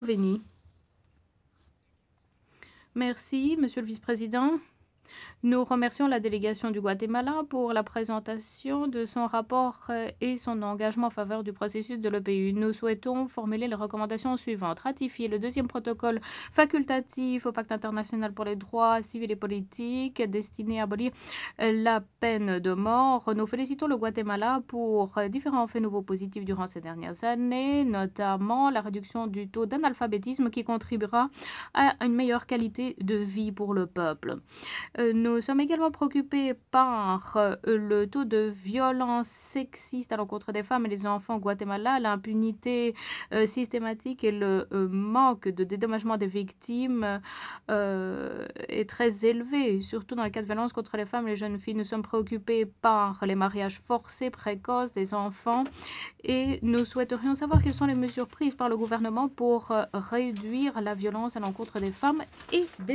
Veni. Merci, Monsieur le Vice-président. Nous remercions la délégation du Guatemala pour la présentation de son rapport et son engagement en faveur du processus de l'EPU. Nous souhaitons formuler les recommandations suivantes. Ratifier le deuxième protocole facultatif au Pacte international pour les droits civils et politiques destiné à abolir la peine de mort. Nous félicitons le Guatemala pour différents faits nouveaux positifs durant ces dernières années, notamment la réduction du taux d'analphabétisme qui contribuera à une meilleure qualité de vie pour le peuple. Nous sommes également préoccupés par le taux de violence sexiste à l'encontre des femmes et des enfants au Guatemala, l'impunité systématique et le manque de dédommagement des victimes est très élevé, surtout dans le cas de violence contre les femmes et les jeunes filles. Nous sommes préoccupés par les mariages forcés précoces des enfants et nous souhaiterions savoir quelles sont les mesures prises par le gouvernement pour réduire la violence à l'encontre des femmes et des